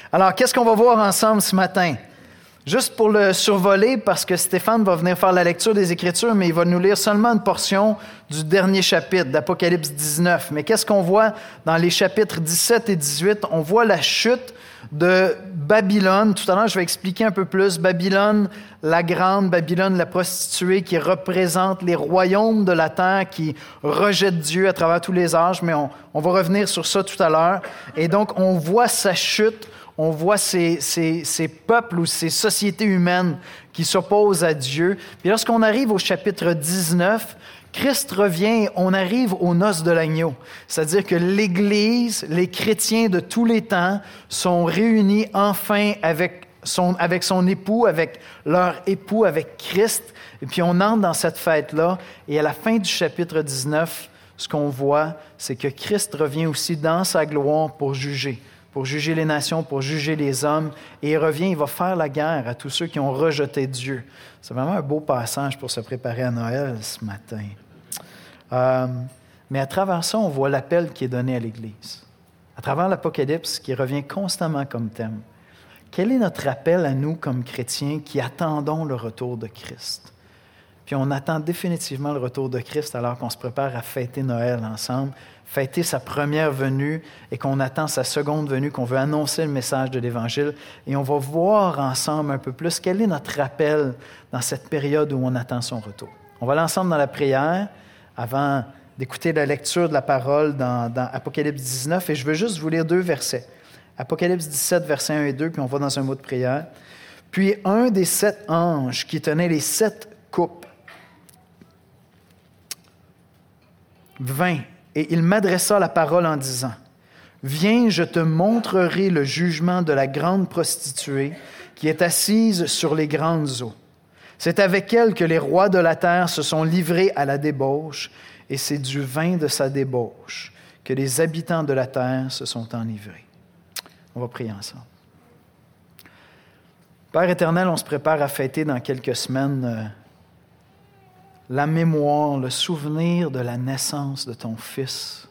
Alors, qu'est-ce qu'on va voir ensemble ce matin? Juste pour le survoler, parce que Stéphane va venir faire la lecture des Écritures, mais il va nous lire seulement une portion du dernier chapitre d'Apocalypse 19. Mais qu'est-ce qu'on voit dans les chapitres 17 et 18? On voit la chute de Babylone. Tout à l'heure, je vais expliquer un peu plus. Babylone la grande, Babylone la prostituée, qui représente les royaumes de la terre, qui rejettent Dieu à travers tous les âges, mais on va revenir sur ça tout à l'heure. Et donc, on voit sa chute, on voit ces peuples ou ces sociétés humaines qui s'opposent à Dieu. Puis lorsqu'on arrive au chapitre 19, Christ revient et on arrive aux noces de l'agneau. C'est-à-dire que l'Église, les chrétiens de tous les temps sont réunis enfin avec son époux, avec leur époux, avec Christ. Et puis on entre dans cette fête-là. Et à la fin du chapitre 19, ce qu'on voit, c'est que Christ revient aussi dans sa gloire pour juger les nations, pour juger les hommes. Et il revient, il va faire la guerre à tous ceux qui ont rejeté Dieu. C'est vraiment un beau passage pour se préparer à Noël ce matin. Mais à travers ça, on voit l'appel qui est donné à l'Église. À travers l'Apocalypse, qui revient constamment comme thème. Quel est notre appel à nous comme chrétiens qui attendons le retour de Christ? Puis on attend définitivement le retour de Christ alors qu'on se prépare à fêter Noël ensemble, fêter sa première venue et qu'on attend sa seconde venue, qu'on veut annoncer le message de l'Évangile. Et on va voir ensemble un peu plus quel est notre appel dans cette période où on attend son retour. On va aller ensemble dans la prière avant d'écouter la lecture de la parole dans Apocalypse 19. Et je veux juste vous lire 2 versets. Apocalypse 17, versets 1 et 2, puis on va dans un mot de prière. « Puis un des 7 anges qui tenait les 7 coupes vint, et il m'adressa la parole en disant, « Viens, je te montrerai le jugement de la grande prostituée qui est assise sur les grandes eaux. C'est avec elle que les rois de la terre se sont livrés à la débauche, et c'est du vin de sa débauche que les habitants de la terre se sont enivrés. » On va prier ensemble. Père éternel, on se prépare à fêter dans quelques semaines la mémoire, le souvenir de la naissance de ton Fils,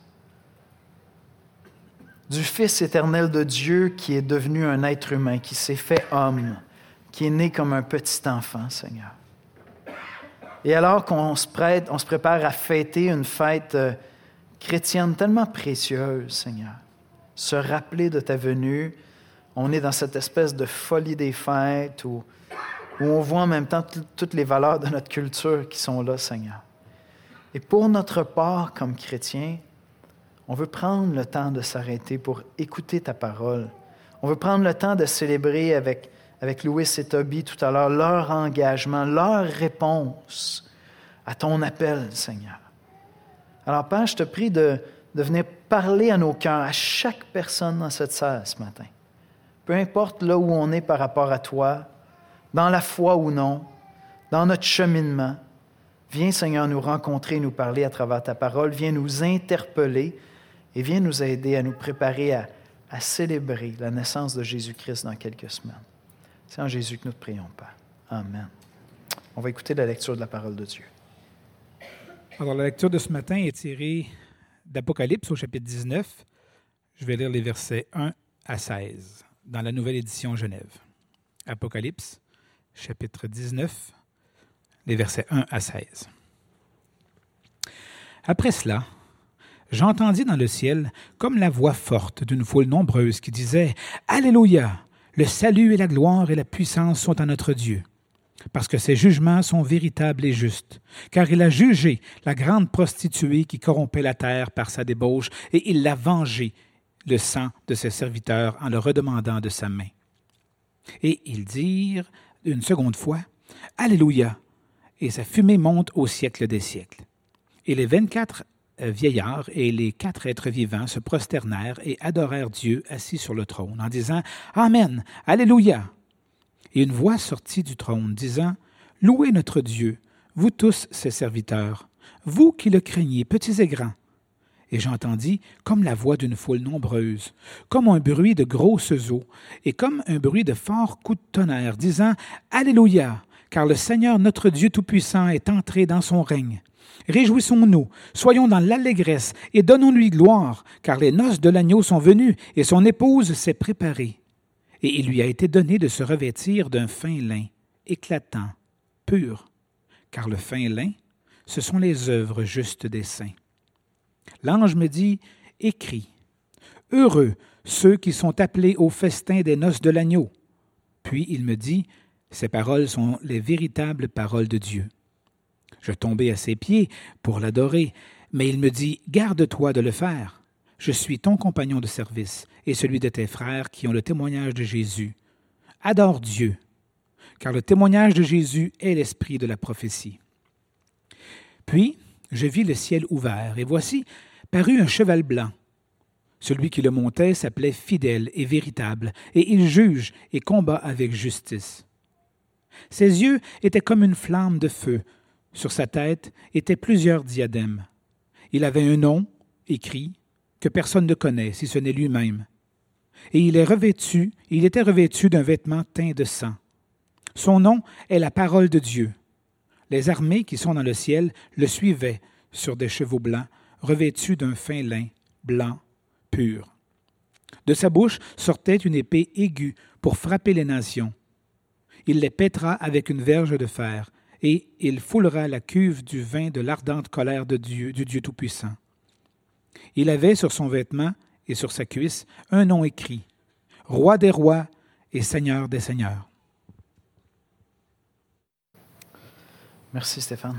du Fils éternel de Dieu qui est devenu un être humain, qui s'est fait homme, qui est né comme un petit enfant, Seigneur. Et alors qu'on se prépare à fêter une fête chrétienne tellement précieuse, Seigneur, se rappeler de ta venue, on est dans cette espèce de folie des fêtes où on voit en même temps toutes les valeurs de notre culture qui sont là, Seigneur. Et pour notre part, comme chrétiens, on veut prendre le temps de s'arrêter pour écouter ta parole. On veut prendre le temps de célébrer avec Louis et Toby tout à l'heure leur engagement, leur réponse à ton appel, Seigneur. Alors, Père, je te prie de venir parler à nos cœurs, à chaque personne dans cette salle ce matin. Peu importe là où on est par rapport à toi, dans la foi ou non, dans notre cheminement, viens, Seigneur, nous rencontrer, nous parler à travers ta parole. Viens nous interpeller et viens nous aider à nous préparer à célébrer la naissance de Jésus-Christ dans quelques semaines. C'est en Jésus que nous te prions, Père. Amen. On va écouter la lecture de la parole de Dieu. Alors, la lecture de ce matin est tirée d'Apocalypse au chapitre 19. Je vais lire les versets 1 à 16 dans la Nouvelle Édition Genève. Apocalypse, chapitre 19, les versets 1 à 16. Après cela, j'entendis dans le ciel comme la voix forte d'une foule nombreuse qui disait « Alléluia! Le salut et la gloire et la puissance sont à notre Dieu, parce que ses jugements sont véritables et justes, car il a jugé la grande prostituée qui corrompait la terre par sa débauche, et il l'a vengé le sang de ses serviteurs en le redemandant de sa main. Et ils dirent une seconde fois « Alléluia !» Et sa fumée monte au siècle des siècles. Et les 24 vieillards et les 4 êtres vivants se prosternèrent et adorèrent Dieu assis sur le trône, en disant « Amen, Alléluia !» Et une voix sortit du trône, disant « Louez notre Dieu, vous tous ses serviteurs, vous qui le craignez, petits et grands. » Et j'entendis comme la voix d'une foule nombreuse, comme un bruit de grosses eaux, et comme un bruit de forts coups de tonnerre, disant « Alléluia ! Car le Seigneur notre Dieu Tout-Puissant est entré dans son règne. Réjouissons-nous, soyons dans l'allégresse et donnons-lui gloire, car les noces de l'agneau sont venues et son épouse s'est préparée. Et il lui a été donné de se revêtir d'un fin lin, éclatant, pur, car le fin lin, ce sont les œuvres justes des saints. L'ange me dit, écris, heureux ceux qui sont appelés au festin des noces de l'agneau. Puis il me dit, ces paroles sont les véritables paroles de Dieu. Je tombai à ses pieds pour l'adorer, mais il me dit, garde-toi de le faire. Je suis ton compagnon de service et celui de tes frères qui ont le témoignage de Jésus. Adore Dieu, car le témoignage de Jésus est l'esprit de la prophétie. Puis, je vis le ciel ouvert, et voici, parut un cheval blanc. Celui qui le montait s'appelait Fidèle et Véritable, et il juge et combat avec justice. Ses yeux étaient comme une flamme de feu. Sur sa tête étaient plusieurs diadèmes. Il avait un nom, écrit, que personne ne connaît, si ce n'est lui-même. Et il était revêtu d'un vêtement teint de sang. Son nom est la parole de Dieu. Les armées qui sont dans le ciel le suivaient sur des chevaux blancs, revêtus d'un fin lin, blanc, pur. De sa bouche sortait une épée aiguë pour frapper les nations. Il les pètera avec une verge de fer, et il foulera la cuve du vin de l'ardente colère de Dieu, du Dieu Tout-Puissant. Il avait sur son vêtement et sur sa cuisse un nom écrit, Roi des rois et Seigneur des seigneurs. Merci Stéphane.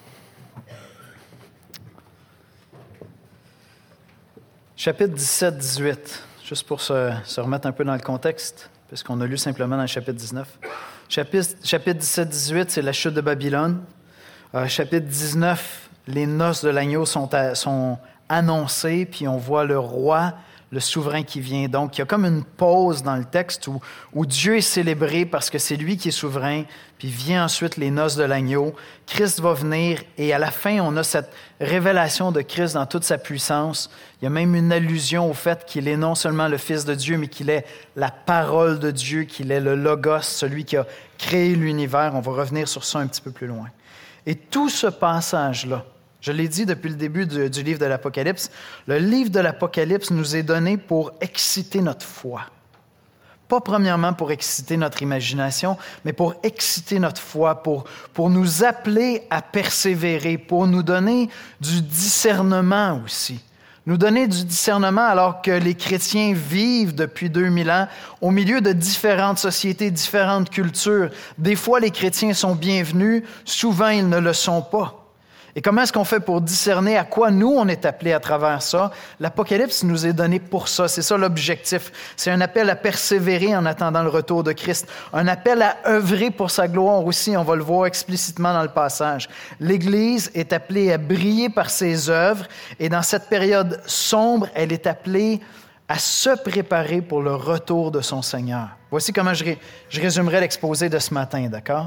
Chapitre 17-18, juste pour se remettre un peu dans le contexte, puisqu'on a lu simplement dans le chapitre 19. Chapitre 17-18, c'est la chute de Babylone. Chapitre 19, les noces de l'agneau sont annoncées, puis on voit le roi, le souverain qui vient. Donc, il y a comme une pause dans le texte où Dieu est célébré parce que c'est lui qui est souverain, puis vient ensuite les noces de l'agneau. Christ va venir, et à la fin, on a cette révélation de Christ dans toute sa puissance. Il y a même une allusion au fait qu'il est non seulement le Fils de Dieu, mais qu'il est la parole de Dieu, qu'il est le Logos, celui qui a créé l'univers. On va revenir sur ça un petit peu plus loin. Et tout ce passage-là, je l'ai dit depuis le début du livre de l'Apocalypse, le livre de l'Apocalypse nous est donné pour exciter notre foi. Pas premièrement pour exciter notre imagination, mais pour exciter notre foi, pour nous appeler à persévérer, pour nous donner du discernement aussi. Nous donner du discernement alors que les chrétiens vivent depuis 2000 ans au milieu de différentes sociétés, différentes cultures. Des fois, les chrétiens sont bienvenus, souvent ils ne le sont pas. Et comment est-ce qu'on fait pour discerner à quoi nous, on est appelés à travers ça? L'Apocalypse nous est donné pour ça. C'est ça l'objectif. C'est un appel à persévérer en attendant le retour de Christ. Un appel à œuvrer pour sa gloire aussi. On va le voir explicitement dans le passage. L'Église est appelée à briller par ses œuvres. Et dans cette période sombre, elle est appelée à se préparer pour le retour de son Seigneur. Voici comment je résumerai l'exposé de ce matin, d'accord?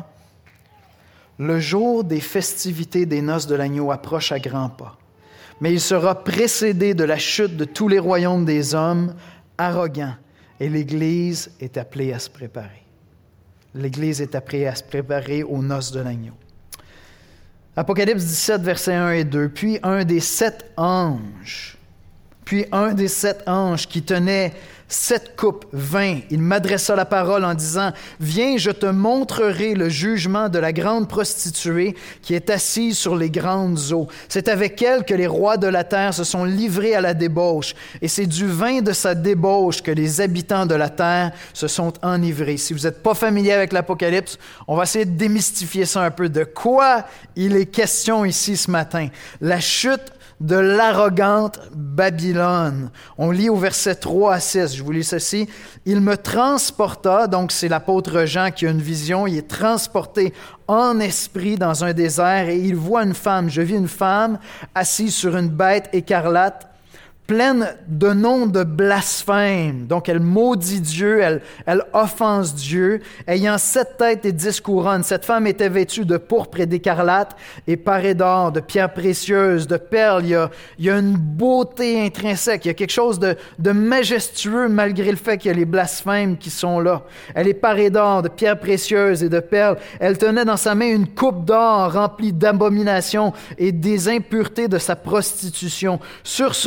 Le jour des festivités des noces de l'agneau approche à grands pas, mais il sera précédé de la chute de tous les royaumes des hommes arrogants, et l'Église est appelée à se préparer. L'Église est appelée à se préparer aux noces de l'agneau. Apocalypse 17, versets 1 et 2. Puis un des sept anges qui tenait 7 coupes, vin, il m'adressa la parole en disant, « Viens, je te montrerai le jugement de la grande prostituée qui est assise sur les grandes eaux. C'est avec elle que les rois de la terre se sont livrés à la débauche, et c'est du vin de sa débauche que les habitants de la terre se sont enivrés. » Si vous n'êtes pas familier avec l'Apocalypse, on va essayer de démystifier ça un peu. De quoi il est question ici ce matin? La chute de l'arrogante Babylone. On lit au verset 3 à 6, je vous lis ceci. « Il me transporta », donc c'est l'apôtre Jean qui a une vision, il est transporté en esprit dans un désert et il voit une femme. Je vis une femme assise sur une bête écarlate, pleine de noms de blasphème. Donc, elle maudit Dieu, elle offense Dieu. Ayant 7 têtes et 10 couronnes, cette femme était vêtue de pourpre et d'écarlate et parée d'or, de pierres précieuses, de perles. Il y a une beauté intrinsèque. Il y a quelque chose de majestueux malgré le fait qu'il y a les blasphèmes qui sont là. Elle est parée d'or, de pierres précieuses et de perles. Elle tenait dans sa main une coupe d'or remplie d'abominations et des impuretés de sa prostitution. Sur son front,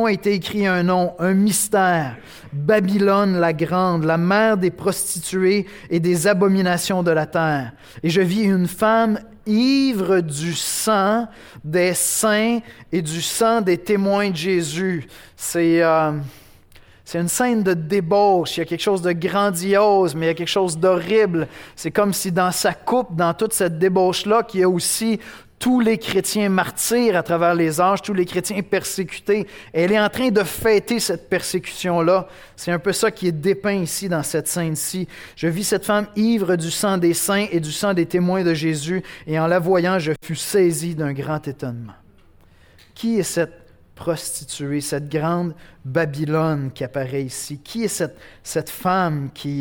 moi a été écrit un nom, un mystère. Babylone la grande, la mère des prostituées et des abominations de la terre. Et je vis une femme ivre du sang des saints et du sang des témoins de Jésus. C'est une scène de débauche. Il y a quelque chose de grandiose, mais il y a quelque chose d'horrible. C'est comme si dans sa coupe, dans toute cette débauche-là, qu'il y a aussi tous les chrétiens martyrs à travers les âges, tous les chrétiens persécutés. Et elle est en train de fêter cette persécution-là. C'est un peu ça qui est dépeint ici dans cette scène-ci. Je vis cette femme ivre du sang des saints et du sang des témoins de Jésus, et en la voyant, je fus saisi d'un grand étonnement. Qui est cette prostituée, cette grande Babylone qui apparaît ici? Qui est cette femme qui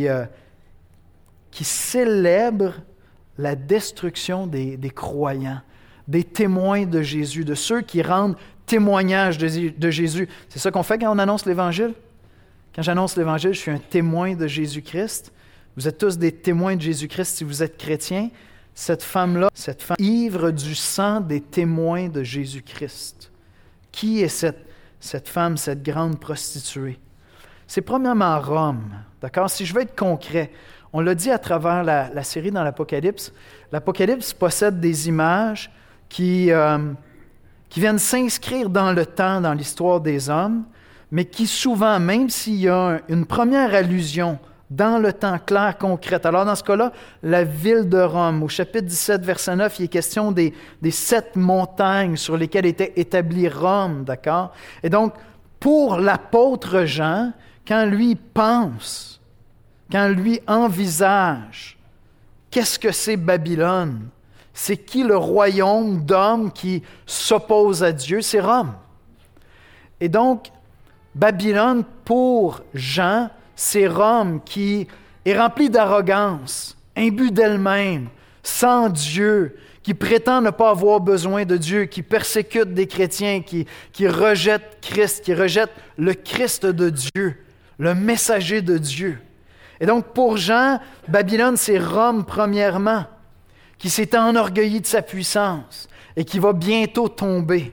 célèbre la destruction des croyants, des témoins de Jésus, de ceux qui rendent témoignage de Jésus? C'est ça qu'on fait quand on annonce l'Évangile. Quand j'annonce l'Évangile, je suis un témoin de Jésus-Christ. Vous êtes tous des témoins de Jésus-Christ si vous êtes chrétiens. Cette femme-là, cette femme ivre du sang des témoins de Jésus-Christ. Qui est cette femme, cette grande prostituée? C'est premièrement Rome, d'accord? Si je veux être concret, on l'a dit à travers la série dans l'Apocalypse, l'Apocalypse possède des images qui viennent s'inscrire dans le temps, dans l'histoire des hommes, mais qui souvent, même s'il y a une première allusion dans le temps clair, concrète. Alors dans ce cas-là, la ville de Rome, au chapitre 17, verset 9, il est question des 7 montagnes sur lesquelles était établie Rome, d'accord? Et donc, pour l'apôtre Jean, quand lui pense, quand lui envisage, qu'est-ce que c'est Babylone? C'est qui le royaume d'hommes qui s'oppose à Dieu? C'est Rome. Et donc, Babylone, pour Jean, c'est Rome qui est remplie d'arrogance, imbue d'elle-même, sans Dieu, qui prétend ne pas avoir besoin de Dieu, qui persécute des chrétiens, qui rejette Christ, qui rejette le Christ de Dieu, le messager de Dieu. Et donc, pour Jean, Babylone, c'est Rome premièrement, qui s'est enorgueilli de sa puissance et qui va bientôt tomber.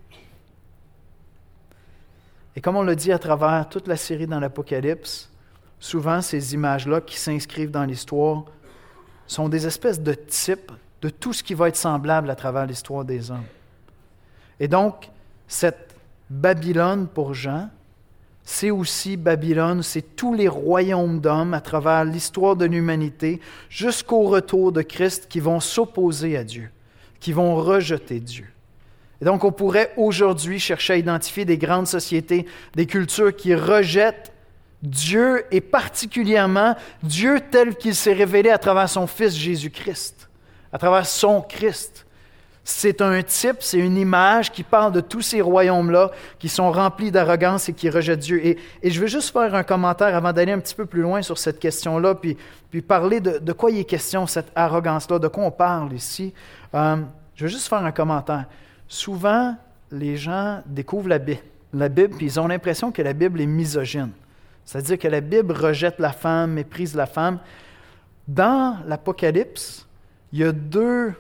Et comme on l'a dit à travers toute la série dans l'Apocalypse, souvent ces images-là qui s'inscrivent dans l'histoire sont des espèces de types de tout ce qui va être semblable à travers l'histoire des hommes. Et donc, cette Babylone pour Jean, c'est aussi Babylone, c'est tous les royaumes d'hommes à travers l'histoire de l'humanité jusqu'au retour de Christ qui vont s'opposer à Dieu, qui vont rejeter Dieu. Et donc, on pourrait aujourd'hui chercher à identifier des grandes sociétés, des cultures qui rejettent Dieu et particulièrement Dieu tel qu'il s'est révélé à travers son Fils Jésus-Christ, à travers son Christ. C'est un type, c'est une image qui parle de tous ces royaumes-là qui sont remplis d'arrogance et qui rejettent Dieu. Et je veux juste faire un commentaire avant d'aller un petit peu plus loin sur cette question-là, puis parler de quoi il est question, cette arrogance-là, de quoi on parle ici. Je veux juste faire un commentaire. Souvent, les gens découvrent la Bible, puis ils ont l'impression que la Bible est misogyne. C'est-à-dire que la Bible rejette la femme, méprise la femme. Dans l'Apocalypse, il y a 2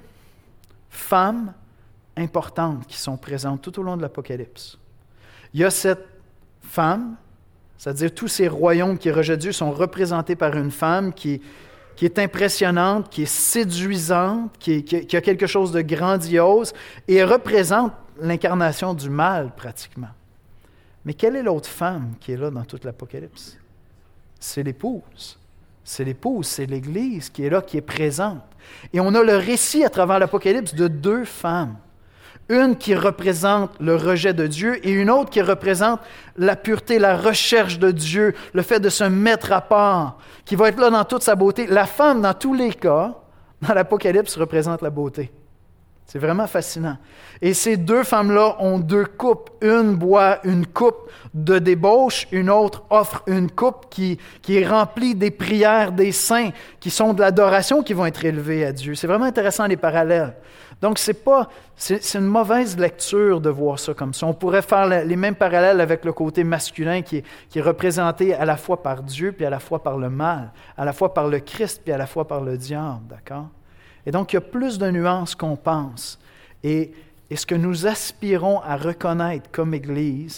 femmes importantes qui sont présentes tout au long de l'Apocalypse. Il y a cette femme, c'est-à-dire tous ces royaumes qui rejettent Dieu sont représentés par une femme qui est impressionnante, qui est séduisante, qui a quelque chose de grandiose, et elle représente l'incarnation du mal pratiquement. Mais quelle est l'autre femme qui est là dans toute l'Apocalypse? C'est l'épouse. C'est l'épouse, c'est l'Église qui est là, qui est présente. Et on a le récit à travers l'Apocalypse de 2 femmes. Une qui représente le rejet de Dieu et une autre qui représente la pureté, la recherche de Dieu, le fait de se mettre à part, qui va être là dans toute sa beauté. La femme, dans tous les cas, dans l'Apocalypse, représente la beauté. C'est vraiment fascinant. Et ces 2 femmes-là ont 2 coupes. Une boit une coupe de débauche, une autre offre une coupe qui est remplie des prières des saints, qui sont de l'adoration qui vont être élevées à Dieu. C'est vraiment intéressant les parallèles. Donc, c'est une mauvaise lecture de voir ça comme ça. On pourrait faire les mêmes parallèles avec le côté masculin qui est représenté à la fois par Dieu puis à la fois par le mal, à la fois par le Christ puis à la fois par le diable, d'accord? Et donc, il y a plus de nuances qu'on pense. Et ce que nous aspirons à reconnaître comme Église,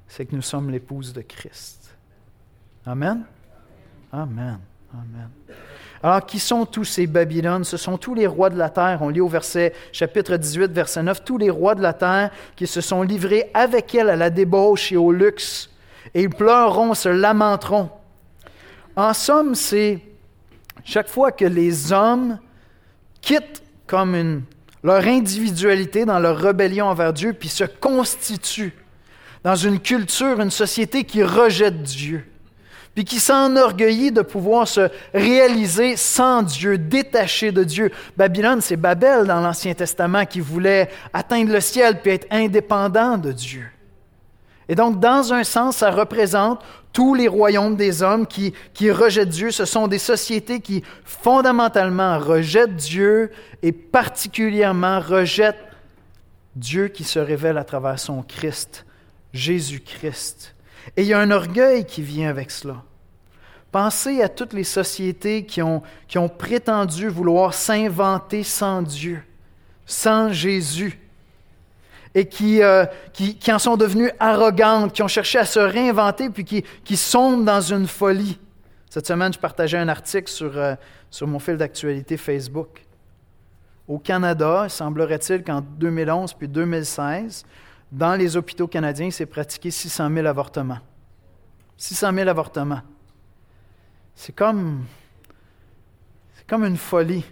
c'est que nous sommes l'épouse de Christ. Amen? Amen. Amen. Alors, qui sont tous ces Babylones? Ce sont tous les rois de la terre. On lit au chapitre 18, verset 9, tous les rois de la terre qui se sont livrés avec elle à la débauche et au luxe. Et ils pleureront, se lamenteront. En somme, c'est chaque fois que les hommes quittent comme leur individualité dans leur rébellion envers Dieu, puis se constituent dans une culture, une société qui rejette Dieu, puis qui s'enorgueillit de pouvoir se réaliser sans Dieu, détaché de Dieu. Babylone, c'est Babel dans l'Ancien Testament qui voulait atteindre le ciel puis être indépendant de Dieu. Et donc, dans un sens, ça représente tous les royaumes des hommes qui rejettent Dieu. Ce sont des sociétés qui, fondamentalement, rejettent Dieu et particulièrement rejettent Dieu qui se révèle à travers son Christ, Jésus-Christ. Et il y a un orgueil qui vient avec cela. Pensez à toutes les sociétés qui ont prétendu vouloir s'inventer sans Dieu, sans Jésus, et qui en sont devenues arrogantes, qui ont cherché à se réinventer, puis qui sombrent dans une folie. Cette semaine, je partageais un article sur mon fil d'actualité Facebook. Au Canada, il semblerait-il qu'en 2011 puis 2016, dans les hôpitaux canadiens, il s'est pratiqué 600 000 avortements. 600 000 avortements. C'est comme une folie.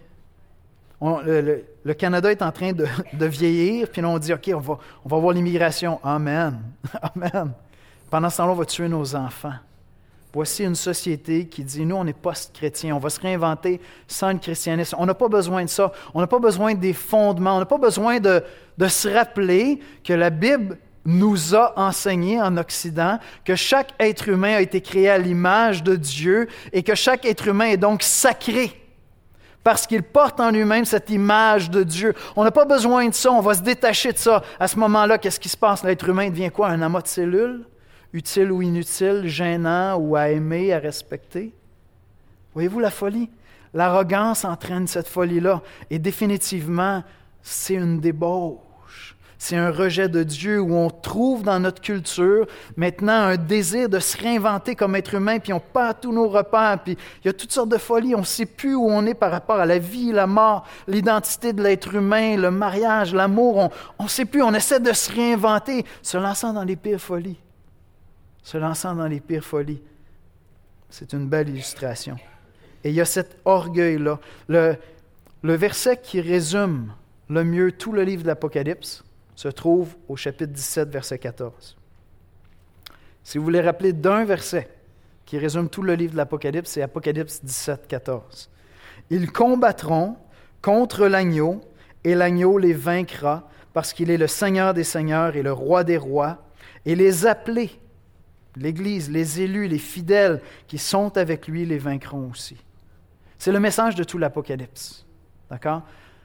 Le Canada est en train de vieillir, puis là on dit, OK, on va voir l'immigration. Amen. Amen. Pendant ce temps-là, on va tuer nos enfants. Voici une société qui dit, nous, on est post-chrétiens, on va se réinventer sans le christianisme. On n'a pas besoin de ça. On n'a pas besoin des fondements. On n'a pas besoin de se rappeler que la Bible nous a enseigné en Occident que chaque être humain a été créé à l'image de Dieu et que chaque être humain est donc sacré parce qu'il porte en lui-même cette image de Dieu. On n'a pas besoin de ça, on va se détacher de ça. À ce moment-là, qu'est-ce qui se passe? L'être humain devient quoi? Un amas de cellules? Utile ou inutile, gênant ou à aimer, à respecter? Voyez-vous la folie? L'arrogance entraîne cette folie-là. Et définitivement, c'est une débauche. C'est un rejet de Dieu où on trouve dans notre culture maintenant un désir de se réinventer comme être humain, puis on perd tous nos repères, puis il y a toutes sortes de folies. On ne sait plus où on est par rapport à la vie, la mort, l'identité de l'être humain, le mariage, l'amour. On ne sait plus, on essaie de se réinventer, se lançant dans les pires folies. Se lançant dans les pires folies. C'est une belle illustration. Et il y a cet orgueil-là. Le verset qui résume le mieux tout le livre de l'Apocalypse se trouve au chapitre 17, verset 14. Si vous voulez rappeler d'un verset qui résume tout le livre de l'Apocalypse, c'est Apocalypse 17, 14. Ils combattront contre l'agneau, et l'agneau les vaincra, parce qu'il est le Seigneur des seigneurs et le Roi des rois, et les appelés, l'Église, les élus, les fidèles qui sont avec lui, les vaincront aussi. C'est le message de tout l'Apocalypse. D'accord?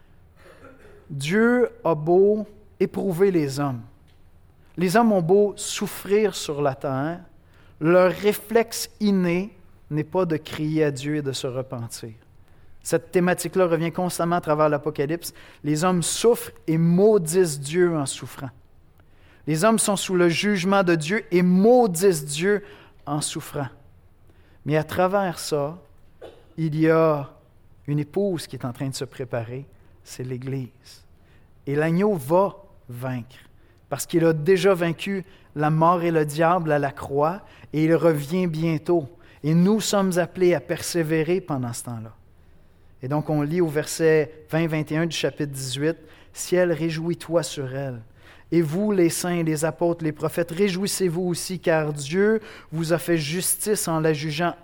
Dieu a beau éprouver les hommes. Les hommes ont beau souffrir sur la terre, leur réflexe inné n'est pas de crier à Dieu et de se repentir. Cette thématique-là revient constamment à travers l'Apocalypse. Les hommes souffrent et maudissent Dieu en souffrant. Les hommes sont sous le jugement de Dieu et maudissent Dieu en souffrant. Mais à travers ça, il y a une épouse qui est en train de se préparer, c'est l'Église. Et l'agneau va vaincre, parce qu'il a déjà vaincu la mort et le diable à la croix, et il revient bientôt. Et nous sommes appelés à persévérer pendant ce temps-là. Et donc on lit au verset 20-21 du chapitre 18, « Ciel, réjouis-toi sur elle. Et vous, les saints, les apôtres, les prophètes, réjouissez-vous aussi, car Dieu vous a fait justice en la jugeant,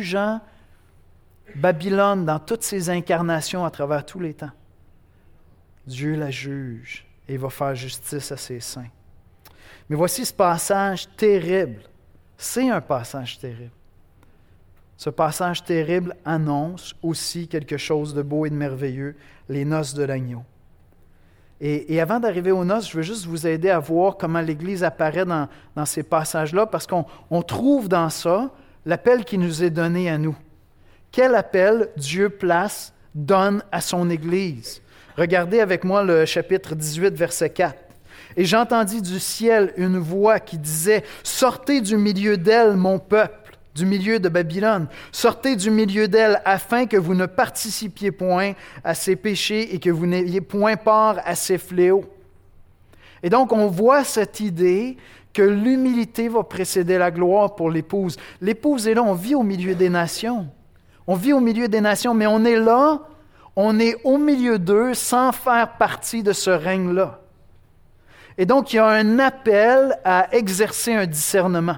Babylone dans toutes ses incarnations à travers tous les temps. Dieu la juge et va faire justice à ses saints. » Mais voici ce passage terrible. C'est un passage terrible. Ce passage terrible annonce aussi quelque chose de beau et de merveilleux, les noces de l'agneau. Et avant d'arriver aux noces, je veux juste vous aider à voir comment l'Église apparaît dans ces passages-là, parce qu'on trouve dans ça l'appel qui nous est donné à nous. Quel appel Dieu donne à son Église? Regardez avec moi le chapitre 18, verset 4. « Et j'entendis du ciel une voix qui disait, « Sortez du milieu d'elle, mon peuple, du milieu de Babylone. Sortez du milieu d'elle, afin que vous ne participiez point à ses péchés et que vous n'ayez point part à ses fléaux. » Et donc, on voit cette idée que l'humilité va précéder la gloire pour l'épouse. L'épouse est là, on vit au milieu des nations. On vit au milieu des nations, mais on est là, on est au milieu d'eux sans faire partie de ce règne-là. Et donc, il y a un appel à exercer un discernement.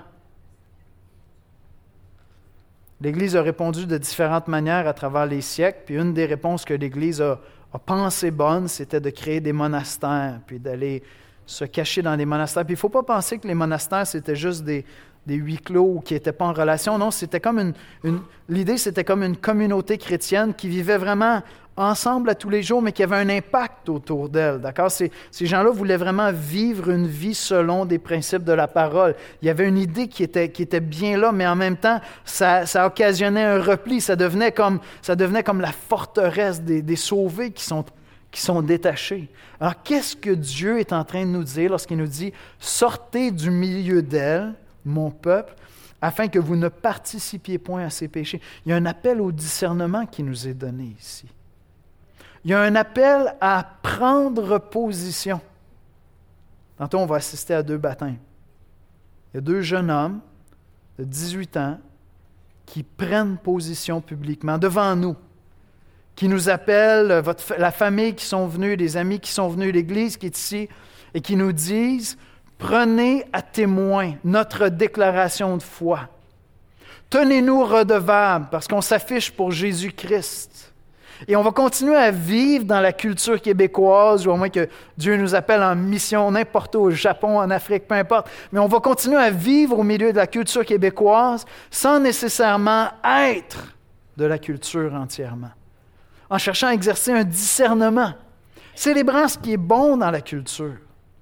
L'Église a répondu de différentes manières à travers les siècles, puis une des réponses que l'Église a pensé bonne, c'était de créer des monastères, puis d'aller se cacher dans des monastères. Puis il ne faut pas penser que les monastères, c'était juste des huis clos qui n'étaient pas en relation. Non, c'était comme l'idée, c'était comme une communauté chrétienne qui vivait vraiment ensemble à tous les jours, mais qui avait un impact autour d'elle. D'accord? Ces gens-là voulaient vraiment vivre une vie selon des principes de la parole. Il y avait une idée qui était bien là, mais en même temps, ça occasionnait un repli. Ça devenait comme la forteresse des sauvés qui sont détachés. Alors, qu'est-ce que Dieu est en train de nous dire lorsqu'il nous dit « Sortez du milieu d'elle, mon peuple, afin que vous ne participiez point à ses péchés. » Il y a un appel au discernement qui nous est donné ici. Il y a un appel à prendre position. Tantôt, on va assister à 2 baptêmes. Il y a 2 jeunes hommes de 18 ans qui prennent position publiquement devant nous, qui nous appellent, la famille qui sont venus, les amis qui sont venus, l'Église qui est ici, et qui nous disent « Prenez à témoin notre déclaration de foi. Tenez-nous redevables parce qu'on s'affiche pour Jésus-Christ. Et on va continuer à vivre dans la culture québécoise, ou au moins que Dieu nous appelle en mission, n'importe où, au Japon, en Afrique, peu importe. Mais on va continuer à vivre au milieu de la culture québécoise sans nécessairement être de la culture entièrement. En cherchant à exercer un discernement, célébrant ce qui est bon dans la culture,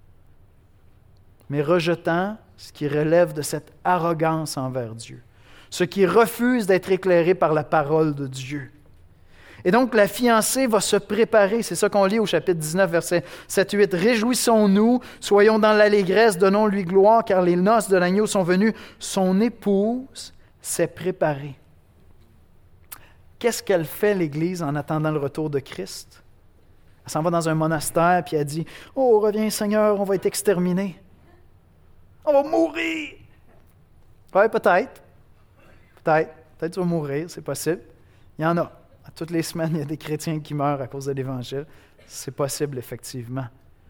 mais rejetant ce qui relève de cette arrogance envers Dieu, ce qui refuse d'être éclairé par la parole de Dieu. Et donc, la fiancée va se préparer. C'est ça qu'on lit au chapitre 19, versets 7-8. « Réjouissons-nous, soyons dans l'allégresse, donnons-lui gloire, car les noces de l'agneau sont venues. Son épouse s'est préparée. » Qu'est-ce qu'elle fait, l'Église, en attendant le retour de Christ? Elle s'en va dans un monastère, puis elle dit « Oh, reviens Seigneur, on va être exterminés. On va mourir. » Oui, peut-être. Peut-être tu vas mourir, c'est possible. Il y en a. Toutes les semaines, il y a des chrétiens qui meurent à cause de l'Évangile. C'est possible, effectivement.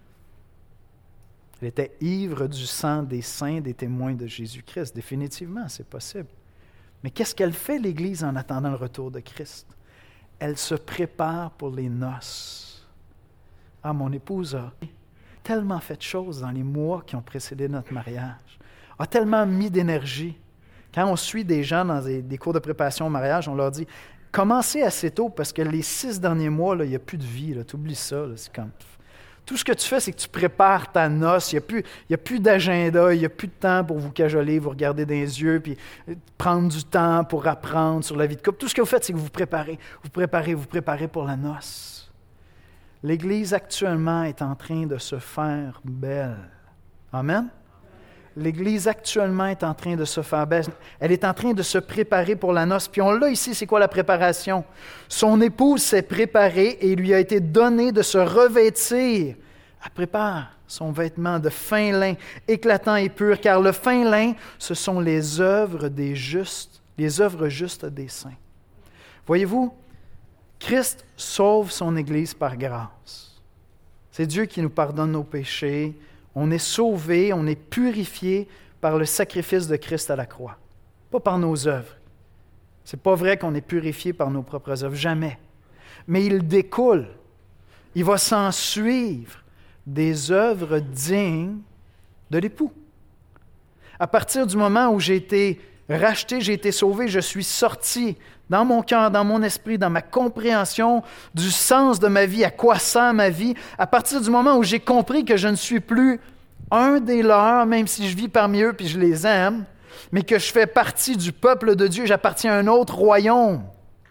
Elle était ivre du sang des saints, des témoins de Jésus-Christ. Définitivement, c'est possible. Mais qu'est-ce qu'elle fait, l'Église, en attendant le retour de Christ? Elle se prépare pour les noces. Ah, mon épouse a tellement fait de choses dans les mois qui ont précédé notre mariage, a tellement mis d'énergie. Quand on suit des gens dans des cours de préparation au mariage, on leur dit « Commencez assez tôt parce que les 6 derniers mois, il n'y a plus de vie. Tu oublies ça. Là, c'est comme... Tout ce que tu fais, c'est que tu prépares ta noce. Il n'y a plus d'agenda, il n'y a plus de temps pour vous cajoler, vous regarder dans les yeux, puis prendre du temps pour apprendre sur la vie de couple. Tout ce que vous faites, c'est que vous préparez pour la noce. » L'Église actuellement est en train de se faire belle. Amen? L'Église actuellement est en train de se faire belle. Elle est en train de se préparer pour la noce. Puis on l'a ici, c'est quoi la préparation? Son épouse s'est préparée et il lui a été donné de se revêtir. Elle prépare son vêtement de fin lin, éclatant et pur, car le fin lin, ce sont les œuvres des justes, les œuvres justes des saints. Voyez-vous, Christ sauve son Église par grâce. C'est Dieu qui nous pardonne nos péchés. On est sauvé, on est purifié par le sacrifice de Christ à la croix, pas par nos œuvres. C'est pas vrai qu'on est purifié par nos propres œuvres, jamais. Mais il découle, il va s'en suivre des œuvres dignes de l'époux. À partir du moment où j'ai été racheté, j'ai été sauvé, je suis sorti dans mon cœur, dans mon esprit, dans ma compréhension du sens de ma vie, à quoi sert ma vie, à partir du moment où j'ai compris que je ne suis plus un des leurs, même si je vis parmi eux puis je les aime, mais que je fais partie du peuple de Dieu, j'appartiens à un autre royaume.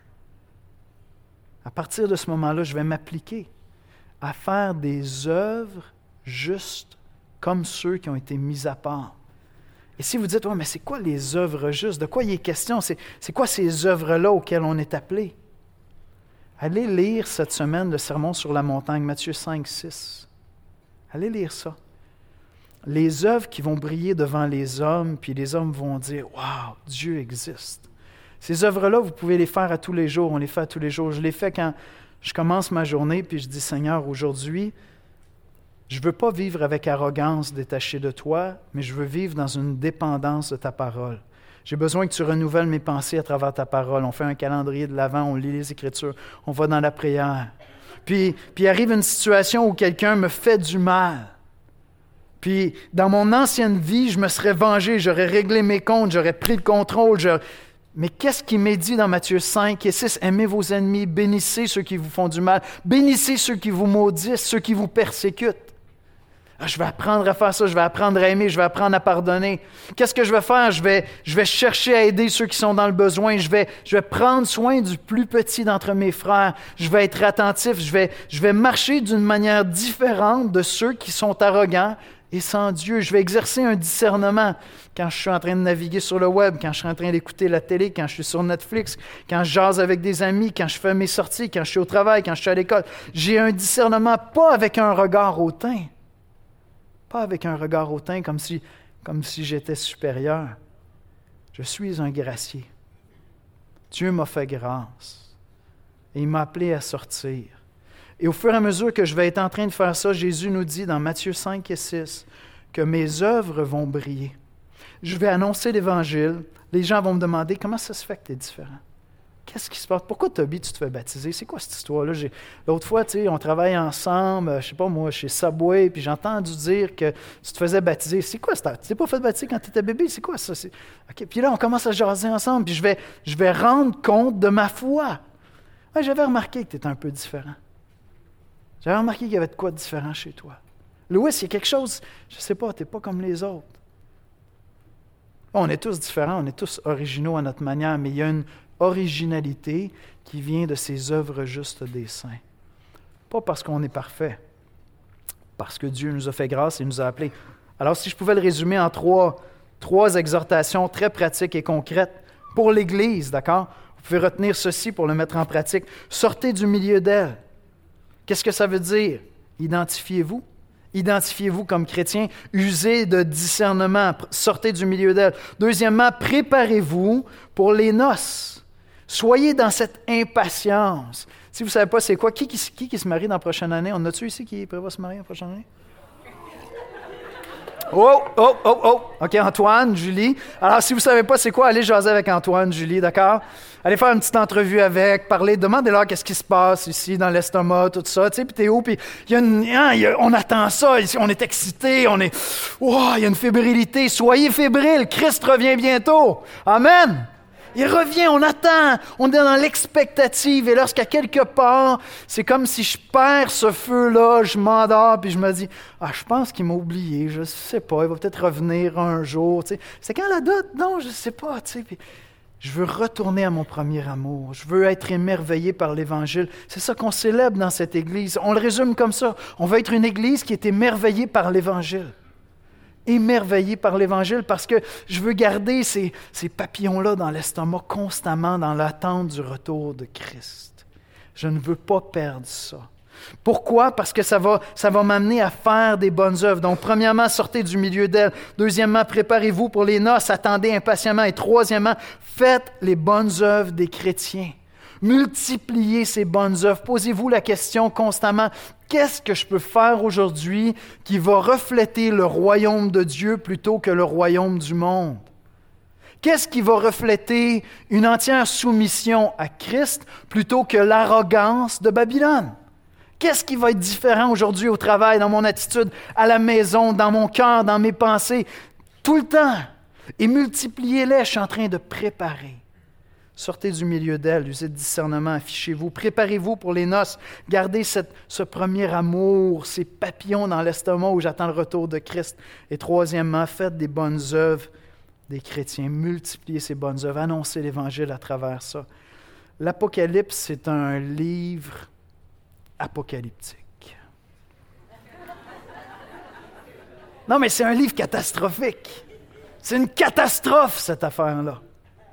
À partir de ce moment-là, je vais m'appliquer à faire des œuvres justes comme ceux qui ont été mis à part. Et si vous dites, mais c'est quoi les œuvres justes? De quoi il est question? C'est quoi ces œuvres-là auxquelles on est appelé? Allez lire cette semaine le Sermon sur la montagne, Matthieu 5, 6. Allez lire ça. Les œuvres qui vont briller devant les hommes, puis les hommes vont dire, « Wow, Dieu existe. » Ces œuvres-là, vous pouvez les faire à tous les jours. On les fait à tous les jours. Je les fais quand je commence ma journée, puis je dis, « Seigneur, aujourd'hui, je ne veux pas vivre avec arrogance détaché de toi, mais je veux vivre dans une dépendance de ta parole. J'ai besoin que tu renouvelles mes pensées à travers ta parole. » On fait un calendrier de l'Avent, on lit les Écritures, on va dans la prière. Puis arrive une situation où quelqu'un me fait du mal. Puis dans mon ancienne vie, je me serais vengé, j'aurais réglé mes comptes, j'aurais pris le contrôle. Mais qu'est-ce qui m'est dit dans Matthieu 5 et 6? Aimez vos ennemis, bénissez ceux qui vous font du mal, bénissez ceux qui vous maudissent, ceux qui vous persécutent. Je vais apprendre à faire ça, je vais apprendre à aimer, je vais apprendre à pardonner. Qu'est-ce que je vais faire? Je vais chercher à aider ceux qui sont dans le besoin. Je vais prendre soin du plus petit d'entre mes frères. Je vais être attentif. Je vais marcher d'une manière différente de ceux qui sont arrogants et sans Dieu. Je vais exercer un discernement quand je suis en train de naviguer sur le web, quand je suis en train d'écouter la télé, quand je suis sur Netflix, quand je jase avec des amis, quand je fais mes sorties, quand je suis au travail, quand je suis à l'école. J'ai un discernement pas avec un regard hautain. Pas avec un regard hautain comme si j'étais supérieur. Je suis un gracier. Dieu m'a fait grâce. Et il m'a appelé à sortir. Et au fur et à mesure que je vais être en train de faire ça, Jésus nous dit dans Matthieu 5 et 6 que mes œuvres vont briller. Je vais annoncer l'Évangile. Les gens vont me demander, comment ça se fait que tu es différent? Qu'est-ce qui se passe? Pourquoi, Toby, tu te fais baptiser? C'est quoi cette histoire-là? L'autre fois, on travaille ensemble, je ne sais pas moi, chez Subway, puis j'ai entendu dire que tu te faisais baptiser. C'est quoi ça? Tu t'es pas fait baptiser quand tu étais bébé? C'est quoi ça? OK. Puis là, on commence à jaser ensemble, puis je vais rendre compte de ma foi. Ouais, j'avais remarqué que tu étais un peu différent. J'avais remarqué qu'il y avait de quoi de différent chez toi. Louis, il y a quelque chose, je ne sais pas, tu n'es pas comme les autres. On est tous différents, on est tous originaux à notre manière, mais il y a une originalité qui vient de ces œuvres justes des saints. Pas parce qu'on est parfait, parce que Dieu nous a fait grâce et nous a appelés. Alors, si je pouvais le résumer en trois exhortations très pratiques et concrètes pour l'Église, d'accord? Vous pouvez retenir ceci pour le mettre en pratique. Sortez du milieu d'elle. Qu'est-ce que ça veut dire? Identifiez-vous. Identifiez-vous comme chrétien. Usez de discernement. Sortez du milieu d'elle. Deuxièmement, préparez-vous pour les noces. Soyez dans cette impatience. Si vous ne savez pas c'est quoi, qui se marie dans la prochaine année? On a-tu ici qui prévoit se marier la prochaine année? Oh! OK, Antoine, Julie. Alors, si vous ne savez pas c'est quoi, allez jaser avec Antoine, Julie, d'accord? Allez faire une petite entrevue avec, parler, demandez-leur qu'est-ce qui se passe ici, dans l'estomac, tout ça, tu sais, puis t'es où? Puis on attend ça, ici, on est excités, il y a une fébrilité. Soyez fébriles, Christ revient bientôt. Amen! Il revient, on attend, on est dans l'expectative. Et lorsqu'à quelque part, c'est comme si je perds ce feu-là, je m'endors, puis je me dis, je pense qu'il m'a oublié, je ne sais pas, il va peut-être revenir un jour. Tu sais. C'est quand la date? Non, je ne sais pas. Tu sais. Puis, je veux retourner à mon premier amour. Je veux être émerveillé par l'Évangile. C'est ça qu'on célèbre dans cette Église. On le résume comme ça. On veut être une Église qui est émerveillée par l'Évangile. Émerveillé par l'Évangile parce que je veux garder ces papillons-là dans l'estomac constamment dans l'attente du retour de Christ. Je ne veux pas perdre ça. Pourquoi? Parce que ça va m'amener à faire des bonnes œuvres. Donc, premièrement, sortez du milieu d'elle. Deuxièmement, préparez-vous pour les noces, attendez impatiemment. Et troisièmement, faites les bonnes œuvres des chrétiens. Multipliez ces bonnes œuvres. Posez-vous la question constamment, qu'est-ce que je peux faire aujourd'hui qui va refléter le royaume de Dieu plutôt que le royaume du monde? Qu'est-ce qui va refléter une entière soumission à Christ plutôt que l'arrogance de Babylone? Qu'est-ce qui va être différent aujourd'hui au travail, dans mon attitude, à la maison, dans mon cœur, dans mes pensées? Tout le temps. Et multipliez-les, je suis en train de préparer. Sortez du milieu d'elle, usez de discernement, affichez-vous, préparez-vous pour les noces, gardez ce premier amour, ces papillons dans l'estomac où j'attends le retour de Christ. Et troisièmement, faites des bonnes œuvres des chrétiens, multipliez ces bonnes œuvres, annoncez l'Évangile à travers ça. L'Apocalypse, c'est un livre apocalyptique. Non, mais c'est un livre catastrophique. C'est une catastrophe, cette affaire-là.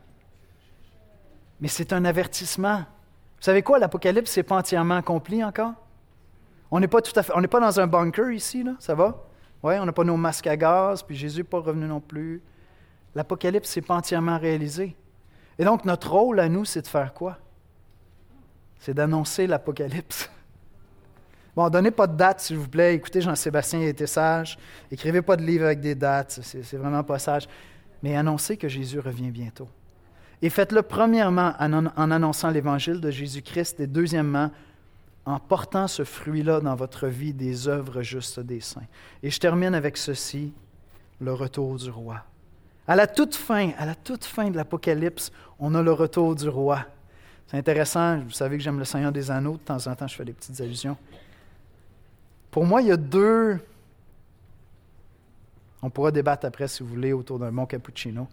Mais c'est un avertissement. Vous savez quoi? L'Apocalypse n'est pas entièrement accompli encore. On n'est pas dans un bunker ici, là. Ça va? Oui, on n'a pas nos masques à gaz, puis Jésus n'est pas revenu non plus. L'Apocalypse n'est pas entièrement réalisé. Et donc, notre rôle à nous, c'est de faire quoi? C'est d'annoncer l'Apocalypse. Bon, donnez pas de date, s'il vous plaît. Écoutez, Jean-Sébastien, il était sage. Écrivez pas de livre avec des dates, c'est vraiment pas sage. Mais annoncez que Jésus revient bientôt. Et faites-le premièrement en annonçant l'Évangile de Jésus-Christ et deuxièmement, en portant ce fruit-là dans votre vie des œuvres justes des saints. Et je termine avec ceci, le retour du roi. À la toute fin de l'Apocalypse, on a le retour du roi. C'est intéressant, vous savez que j'aime le Seigneur des Anneaux, de temps en temps je fais des petites allusions. Pour moi, il y a deux... On pourra débattre après, si vous voulez, autour d'un bon cappuccino.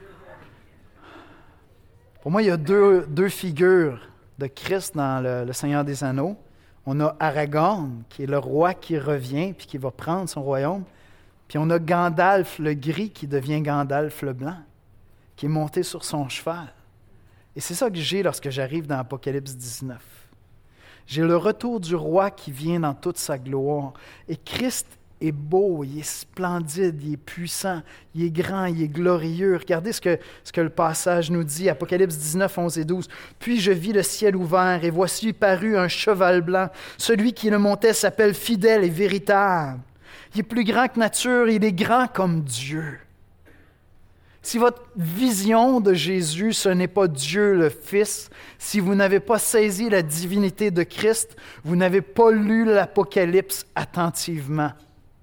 Pour moi, il y a deux figures de Christ dans le Seigneur des Anneaux. On a Aragorn, qui est le roi qui revient puis qui va prendre son royaume. Puis on a Gandalf le gris qui devient Gandalf le blanc, qui est monté sur son cheval. Et c'est ça que j'ai lorsque j'arrive dans Apocalypse 19. J'ai le retour du roi qui vient dans toute sa gloire. Et Christ est beau, il est splendide, il est puissant, il est grand, il est glorieux. Regardez ce que le passage nous dit, Apocalypse 19, 11 et 12. « Puis je vis le ciel ouvert, et voici parut un cheval blanc. Celui qui le montait s'appelle Fidèle et Véritable. Il est plus grand que nature, il est grand comme Dieu. » Si votre vision de Jésus, ce n'est pas Dieu le Fils, si vous n'avez pas saisi la divinité de Christ, vous n'avez pas lu l'Apocalypse attentivement.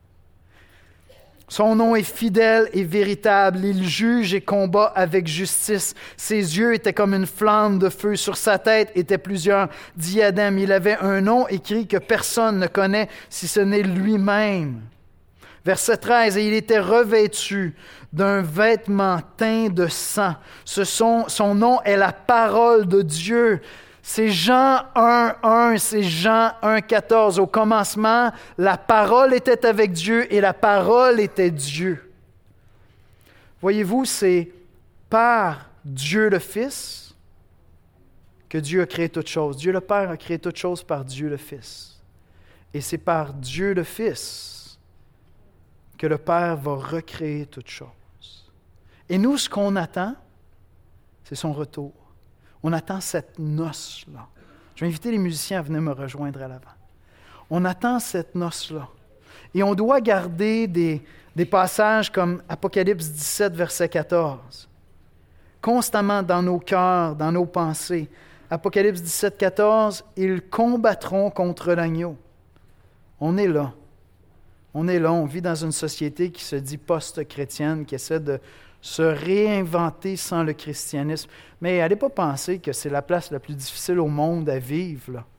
Son nom est fidèle et véritable. Il juge et combat avec justice. Ses yeux étaient comme une flamme de feu. Sur sa tête étaient plusieurs diadèmes. Il avait un nom écrit que personne ne connaît si ce n'est lui-même. Verset 13, « Et il était revêtu d'un vêtement teint de sang. Son nom est la parole de Dieu. » C'est Jean 1, c'est Jean 1, 14. Au commencement, la parole était avec Dieu et la parole était Dieu. Voyez-vous, c'est par Dieu le Fils que Dieu a créé toutes choses. Dieu le Père a créé toutes choses par Dieu le Fils. Et c'est par Dieu le Fils que le Père va recréer toutes choses. Et nous, ce qu'on attend, c'est son retour. On attend cette noce-là. Je vais inviter les musiciens à venir me rejoindre à l'avant. On attend cette noce-là. Et on doit garder des passages comme Apocalypse 17, verset 14. Constamment dans nos cœurs, dans nos pensées. Apocalypse 17, 14, « Ils combattront contre l'agneau. » On est là. On est là. On vit dans une société qui se dit post-chrétienne, qui essaie de se réinventer sans le christianisme. Mais n'allez pas penser que c'est la place la plus difficile au monde à vivre, là.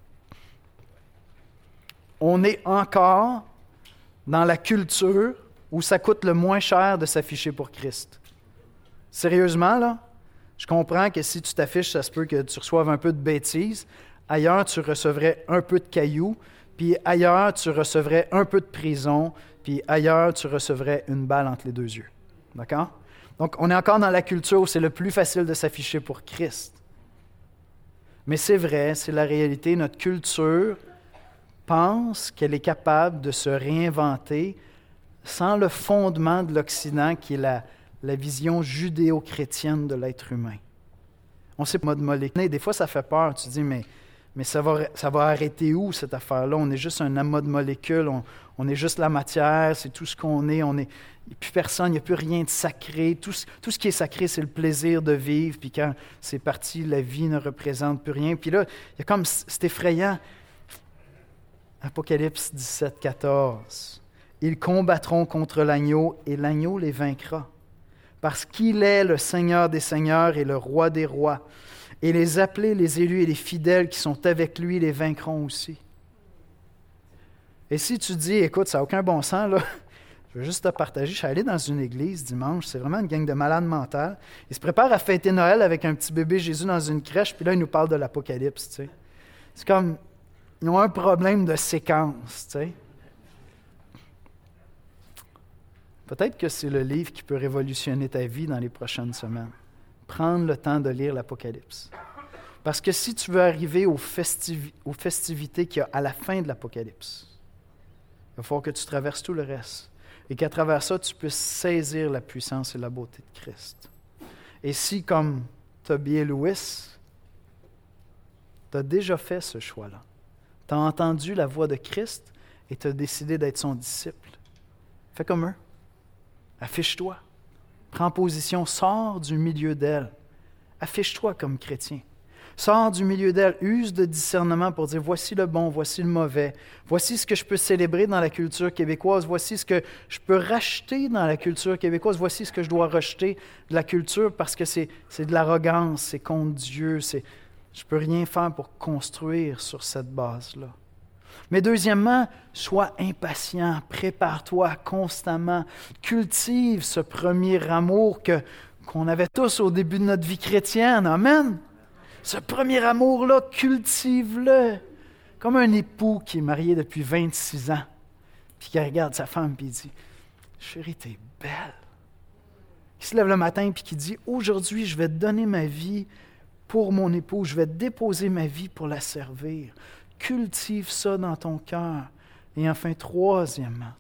On est encore dans la culture où ça coûte le moins cher de s'afficher pour Christ. Sérieusement, là, je comprends que si tu t'affiches, ça se peut que tu reçoives un peu de bêtises. Ailleurs, tu recevrais un peu de cailloux. Puis ailleurs, tu recevrais un peu de prison. Puis ailleurs, tu recevrais une balle entre les deux yeux. D'accord? Donc, on est encore dans la culture où c'est le plus facile de s'afficher pour Christ. Mais c'est vrai, c'est la réalité. Notre culture pense qu'elle est capable de se réinventer sans le fondement de l'Occident, qui est la vision judéo-chrétienne de l'être humain. On sait mode molécule. Des fois, ça fait peur. Tu te dis, mais ça va arrêter où, cette affaire-là? On est juste un amas de molécules, on est juste la matière, c'est tout ce qu'on est. Il n'y a plus personne, il n'y a plus rien de sacré. Tout ce qui est sacré, c'est le plaisir de vivre. Puis quand c'est parti, la vie ne représente plus rien. Puis là, il y a comme, c'est effrayant. Apocalypse 17, 14. « Ils combattront contre l'agneau et l'agneau les vaincra. Parce qu'il est le Seigneur des seigneurs et le Roi des rois. Et les appelés, les élus et les fidèles qui sont avec lui les vaincront aussi. » Et si tu dis, écoute, ça n'a aucun bon sens, là, je veux juste te partager, je suis allé dans une église dimanche, c'est vraiment une gang de malades mentales. Ils se préparent à fêter Noël avec un petit bébé Jésus dans une crèche, puis là, ils nous parlent de l'Apocalypse, tu sais. C'est comme, ils ont un problème de séquence, tu sais. Peut-être que c'est le livre qui peut révolutionner ta vie dans les prochaines semaines. Prendre le temps de lire l'Apocalypse. Parce que si tu veux arriver aux festivités qu'il y a à la fin de l'Apocalypse, il va falloir que tu traverses tout le reste. Et qu'à travers ça, tu puisses saisir la puissance et la beauté de Christ. Et si, comme Toby et Louis, tu as déjà fait ce choix-là, tu as entendu la voix de Christ et tu as décidé d'être son disciple, fais comme eux. Affiche-toi. Prends position. Sors du milieu d'elle. Affiche-toi comme chrétien. Sors du milieu d'elle. Use de discernement pour dire voici le bon, voici le mauvais. Voici ce que je peux célébrer dans la culture québécoise. Voici ce que je peux racheter dans la culture québécoise. Voici ce que je dois rejeter de la culture parce que c'est de l'arrogance, c'est contre Dieu. Je ne peux rien faire pour construire sur cette base-là. Mais deuxièmement, sois impatient, prépare-toi constamment, cultive ce premier amour qu'on avait tous au début de notre vie chrétienne. Amen. Ce premier amour-là, cultive-le. Comme un époux qui est marié depuis 26 ans, puis qui regarde sa femme et dit « Chérie, t'es belle. » Qui se lève le matin puis qui dit « Aujourd'hui, je vais donner ma vie pour mon époux, je vais déposer ma vie pour la servir. » Cultive ça dans ton cœur. Et enfin, troisièmement,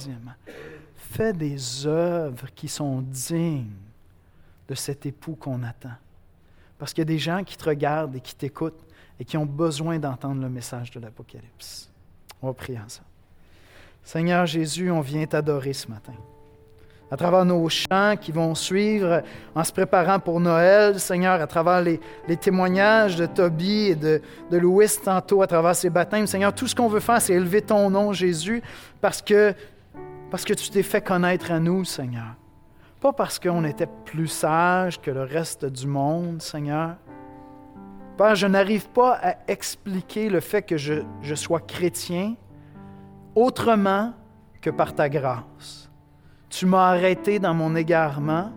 fais des œuvres qui sont dignes de cet époux qu'on attend. Parce qu'il y a des gens qui te regardent et qui t'écoutent et qui ont besoin d'entendre le message de l'Apocalypse. On va prier ensemble. Seigneur Jésus, on vient t'adorer ce matin. À travers nos chants qui vont suivre en se préparant pour Noël, Seigneur, à travers les témoignages de Toby et de Louis tantôt, à travers ses baptêmes, Seigneur, tout ce qu'on veut faire, c'est élever ton nom, Jésus, parce que tu t'es fait connaître à nous, Seigneur. Pas parce qu'on était plus sages que le reste du monde, Seigneur. Père, je n'arrive pas à expliquer le fait que je sois chrétien autrement que par ta grâce. Tu m'as arrêté dans mon égarement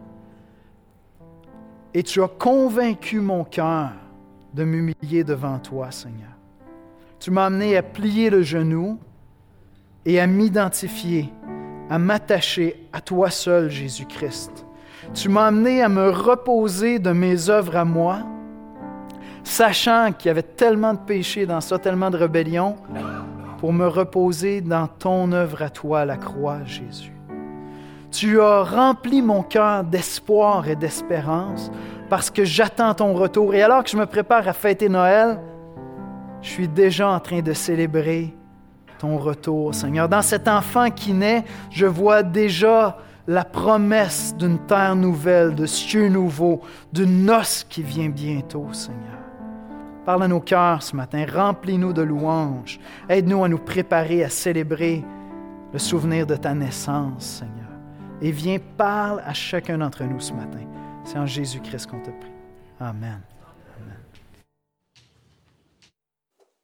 et tu as convaincu mon cœur de m'humilier devant toi, Seigneur. Tu m'as amené à plier le genou et à m'identifier, à m'attacher à toi seul, Jésus-Christ. Tu m'as amené à me reposer de mes œuvres à moi, sachant qu'il y avait tellement de péché dans ça, tellement de rébellion, pour me reposer dans ton œuvre à toi, à la croix, Jésus. Tu as rempli mon cœur d'espoir et d'espérance parce que j'attends ton retour. Et alors que je me prépare à fêter Noël, je suis déjà en train de célébrer ton retour, Seigneur. Dans cet enfant qui naît, je vois déjà la promesse d'une terre nouvelle, de cieux nouveaux, d'une noce qui vient bientôt, Seigneur. Parle à nos cœurs ce matin, remplis-nous de louanges. Aide-nous à nous préparer à célébrer le souvenir de ta naissance, Seigneur. Et viens, parle à chacun d'entre nous ce matin. C'est en Jésus-Christ qu'on te prie. Amen. Amen.